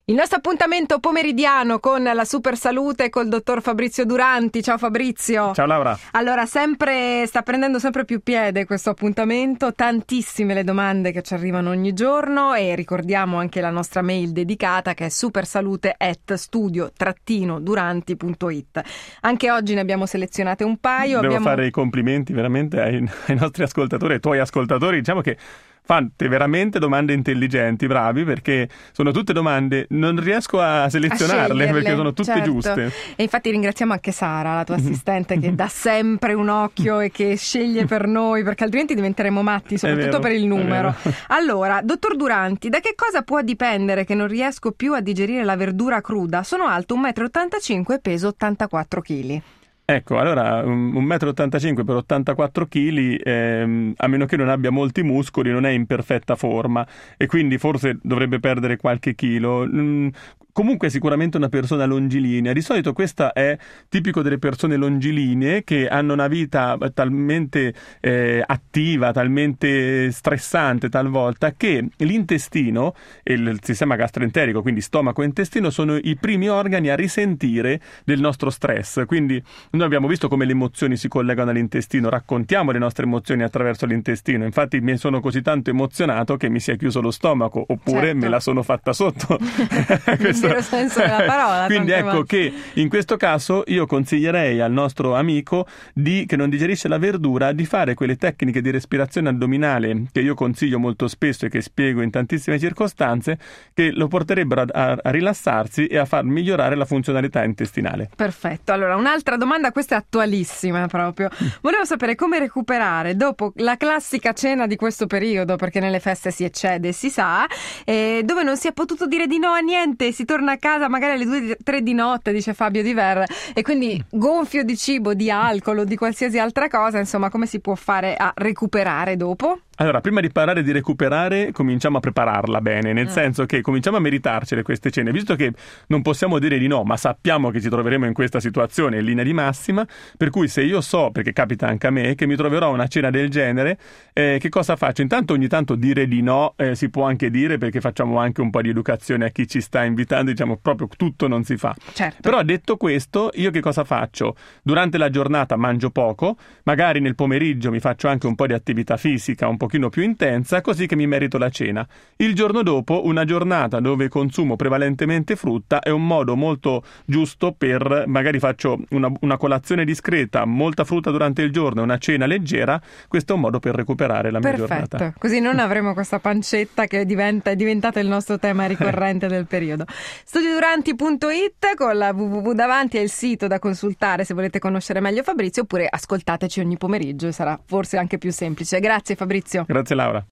Il nostro appuntamento pomeridiano con la Super Salute col dottor Fabrizio Duranti. Ciao Fabrizio. Ciao Laura. Allora, sta prendendo sempre più piede questo appuntamento, tantissime le domande che ci arrivano ogni giorno e ricordiamo anche la nostra mail dedicata che è supersalute@studio-duranti.it. Anche oggi ne abbiamo selezionate un paio. Devo fare i complimenti veramente ai nostri ascoltatori, ai tuoi ascoltatori, diciamo che fate veramente domande intelligenti, bravi, perché sono tutte domande, non riesco a selezionarle perché sono tutte certo. giuste. E infatti ringraziamo anche Sara, la tua assistente, che dà sempre un occhio e che sceglie per noi, perché altrimenti diventeremo matti, soprattutto per il numero. Allora, dottor Duranti, da che cosa può dipendere che non riesco più a digerire la verdura cruda? Sono alto 1,85 m e peso 84 kg. Ecco, allora 1,85 m per 84 kg, a meno che non abbia molti muscoli, non è in perfetta forma e quindi forse dovrebbe perdere qualche chilo. Comunque è sicuramente una persona longilinea. Di solito questa è tipico delle persone longilinee che hanno una vita talmente attiva, talmente stressante talvolta, che l'intestino e il sistema gastroenterico, quindi stomaco e intestino, sono i primi organi a risentire del nostro stress. Quindi noi abbiamo visto come le emozioni si collegano all'intestino, raccontiamo le nostre emozioni attraverso l'intestino. Infatti mi sono così tanto emozionato che mi si è chiuso lo stomaco, oppure me la sono fatta sotto. Questo vero senso della parola. Quindi ecco che in questo caso io consiglierei al nostro amico che non digerisce la verdura di fare quelle tecniche di respirazione addominale che io consiglio molto spesso e che spiego in tantissime circostanze, che lo porterebbero a rilassarsi e a far migliorare la funzionalità intestinale. Perfetto. Allora, un'altra domanda, questa è attualissima proprio. Volevo sapere come recuperare dopo la classica cena di questo periodo, perché nelle feste si eccede, si sa, dove non si è potuto dire di no a niente, si torna a casa magari alle 2-3 di notte, dice Fabio Di Ver, e quindi gonfio di cibo, di alcol o di qualsiasi altra cosa, insomma, come si può fare a recuperare dopo? Allora, prima di parlare di recuperare, cominciamo a prepararla bene, nel senso che cominciamo a meritarcele queste cene, visto che non possiamo dire di no, ma sappiamo che ci troveremo in questa situazione in linea di massima, per cui se io so, perché capita anche a me, che mi troverò una cena del genere, che cosa faccio? Intanto ogni tanto dire di no si può anche dire, perché facciamo anche un po' di educazione a chi ci sta invitando, diciamo proprio tutto non si fa. Certo. Però detto questo, io che cosa faccio? Durante la giornata mangio poco, magari nel pomeriggio mi faccio anche un po' di attività fisica, un pochino più intensa, così che mi merito la cena. Il giorno dopo, una giornata dove consumo prevalentemente frutta, è un modo molto giusto per, magari faccio una colazione discreta, molta frutta durante il giorno, una cena leggera, questo è un modo per recuperare la mia giornata. Perfetto, così non avremo questa pancetta che è diventata il nostro tema ricorrente del periodo. Studioduranti.it con la www davanti è il sito da consultare se volete conoscere meglio Fabrizio, oppure ascoltateci ogni pomeriggio e sarà forse anche più semplice. Grazie Fabrizio. Grazie Laura.